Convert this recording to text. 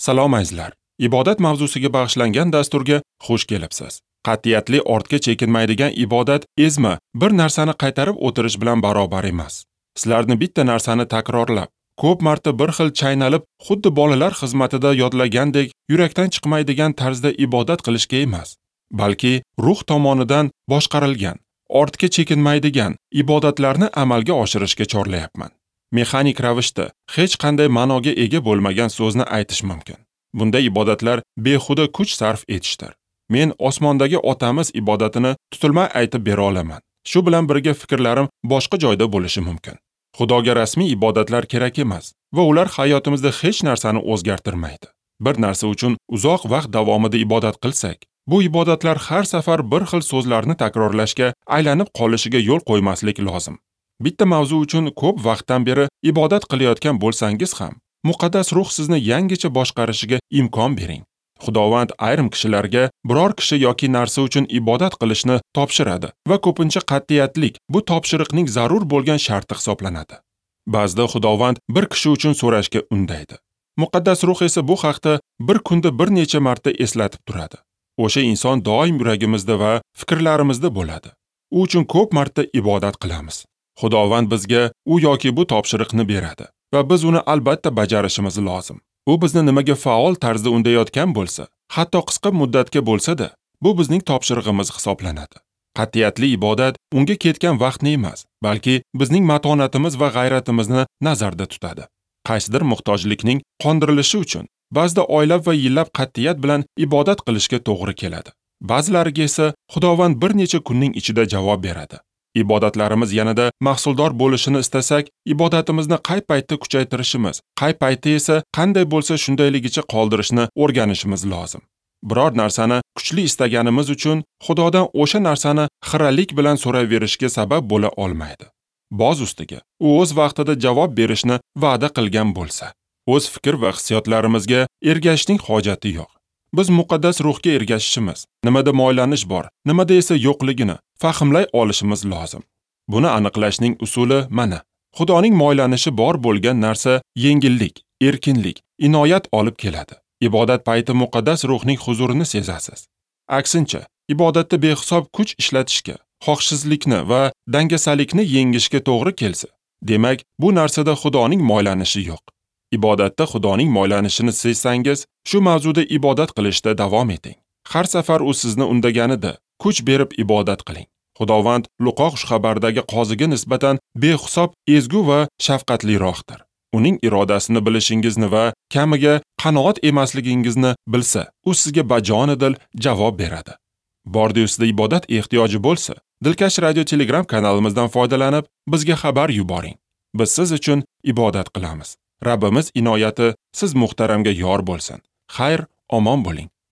Salom azizlar. Ibodat mavzusiga bag'ishlangan dasturga xush kelibsiz. Qat'iyatli ortga chekinmaydigan ibodat ezma bir narsani qaytarib o'tirish bilan barobar emas. Sizlarni bitta narsani takrorlab, ko'p marta bir xil chaynalib, xuddi bolalar xizmatida yodlagandek yurakdan chiqmaydigan tarzda ibodat qilishga emas, balki ruh tomonidan boshqarilgan, ortga chekinmaydigan ibodatlarni amalga oshirishga chorlayapman. Mexanik ravishda hech qanday ma'noga ega bo'lmagan so'zni aytish mumkin. Bunday ibodatlar behuda kuch sarf etishdir. Men osmondagi otamiz ibodatini tutilmay aytib bera olaman. Shu bilan birga fikrlarim boshqa joyda bo'lishi mumkin. Xudoga rasmiy ibodatlar kerak emas va ular hayotimizda hech narsani o'zgartirmaydi. Bir narsa uchun uzoq vaqt davomida ibodat qilsak, bu ibodatlar har safar bir xil so'zlarni takrorlashga aylanib qolishiga yo'l qo'ymaslik lozim. Bitta mavzu uchun ko'p vaqtdan beri ibodat qilayotgan bo'lsangiz ham, muqaddas ruh sizni yangicha boshqarishiga imkon bering. Xudovand ayrim kishilarga biror kishi yoki narsa uchun ibodat qilishni topshiradi va ko'pincha qat'iyatlik bu topshiriqning zarur bo'lgan sharti hisoblanadi. Ba'zida Xudovand bir kishi uchun so'rashga undaydi. Muqaddas ruh esa bu haqda bir kunda bir necha marta eslatib turadi. O'sha inson doim yuragimizda va fikrlarimizda bo'ladi. U uchun ko'p marta ibodat qilamiz. Xudovand bizga u yoki bu topshiriqni beradi va biz uni albatta bajarishimiz lozim. U bizni nimaga faol tarzda undayotgan bo'lsa, hatto qisqa muddatga bo'lsa-da, bu bizning topshirig'imiz hisoblanadi. Qat'iyatli ibodat unga ketgan vaqtni emas, balki bizning matonatimiz va g'ayratimizni nazarda tutadi. Qaysidir muhtojlikning qondirilishi uchun ba'zida oylab va yillab qat'iyat bilan ibodat qilishga to'g'ri keladi. Ba'zilariga esa Xudovand bir necha kunning ichida javob beradi. Ibodatlarimiz yanada mahsuldor bo'lishini istasak, ibodatimizni qay paytda kuchaytirishimiz, qay paytda esa qanday bo'lsa shundayligicha qoldirishni o'rganishimiz lozim. Biror narsani kuchli istaganimiz uchun Xudodan o'sha narsani xiralik bilan so'raverishga sabab bo'la olmaydi. Boz ustiga, u o'z vaqtida javob berishni va'da qilgan bo'lsa, o'z fikr va hissiyotlarimizga ergashishning hojati yo'q. Biz muqaddas ruhga ergashishimiz, nimada moylanish bor, nimada esa yo'qligini fahmlay olishimiz lozim. Buni aniqlashning usuli mana. Xudoning moylanishi bor bo'lgan narsa yengillik, erkinlik, inoyat olib keladi. Ibodat payti muqaddas ruhning huzurini sezasiz. Aksincha, ibodatda behisob kuch ishlatishga, xohishsizlikni va dangasalikni yengishga to'g'ri kelsa, demak, bu narsada Xudoning moylanishi yo'q. Ibodatda Xudoning moylanishini sezsangiz, shu mavzuda ibodat qilishda davom eting. Har safar u sizni undaganida kuch berib ibodat qiling. Xudovand Luqo xushxabardagi qoziga nisbatan behisob ezgu va shafqatliroqdir. Uning irodasini bilishingizni va kamiga qanoat emasligingizni bilsa, u sizga bajonidil javob beradi. Bordiyusida ibodat ehtiyoji bo'lsa, Dilkash radio Telegram kanalimizdan foydalanib, bizga xabar yuboring. Biz siz uchun ibodat qilamiz. Rabbimiz inoyati siz muhtaramga yor bo'lsin. Xayr, omon bo'ling.